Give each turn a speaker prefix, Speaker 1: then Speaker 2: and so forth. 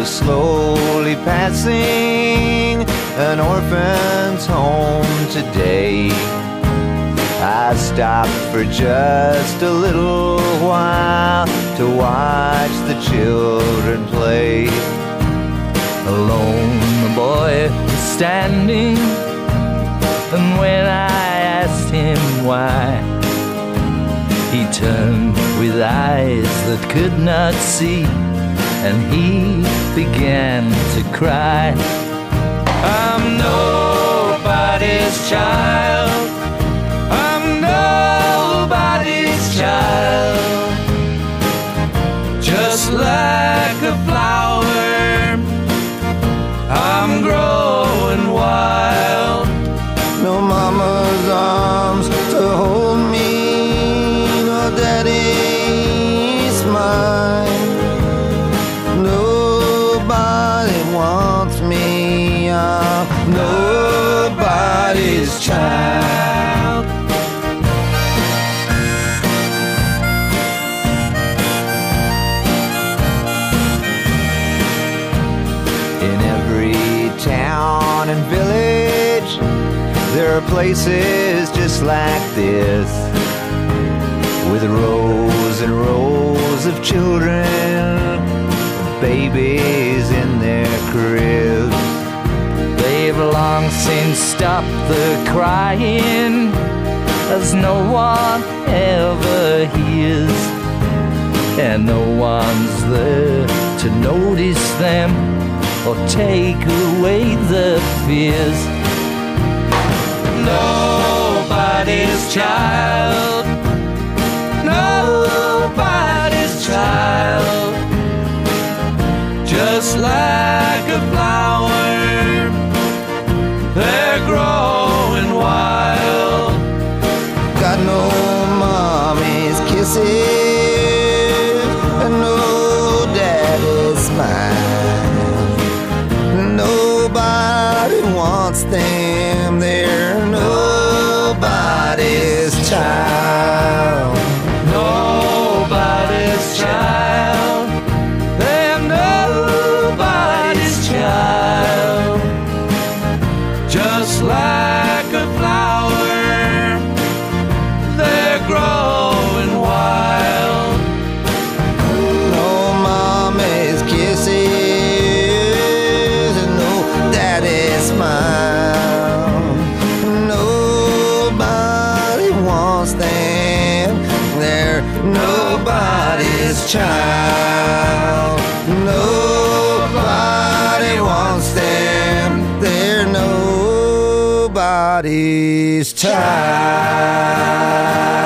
Speaker 1: was slowly passing an orphan's home today. I stopped for just a little while to watch the children play. Alone the boy was standing, and when I asked him why, he turned with eyes that could not see, and he began to cry. I'm nobody's child, I'm nobody's child, just like a flower, I'm growing wild. No mama's arms to hold me, no daddy's mine. Nobody wants me, I'm nobody's child. In every town and village, there are places just like this, with rows and rows of children, babies in their cribs. They've long since stopped the crying, as no one ever hears, and no one's there to notice them or take away the fears. Nobody's child, nobody's child, just like a flower, they're growing wild. Got no mommy's kisses, and no daddy's smile. Nobody wants them, they're nobody's child. Nobody's child, they're nobody's child, just like a flower, they're growing wild. No mommy's kisses and no daddy's smile. Nobody wants them, they're nobody's child. Nobody wants them, they're nobody's child.